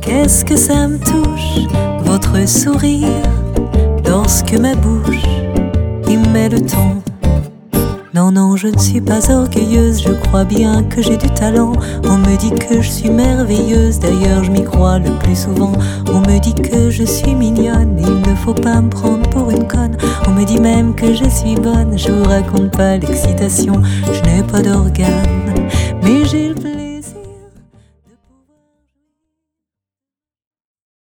Qu'est-ce que ça me touche, votre sourire, lorsque ma bouche y met le ton. Non, non, je ne suis pas orgueilleuse, je crois bien que j'ai du talent. On me dit que je suis merveilleuse, d'ailleurs je m'y crois le plus souvent. On me dit que je suis mignonne, il ne faut pas me prendre pour une conne. On me dit même que je suis bonne, je vous raconte pas l'excitation. Je n'ai pas d'organe, mais j'ai le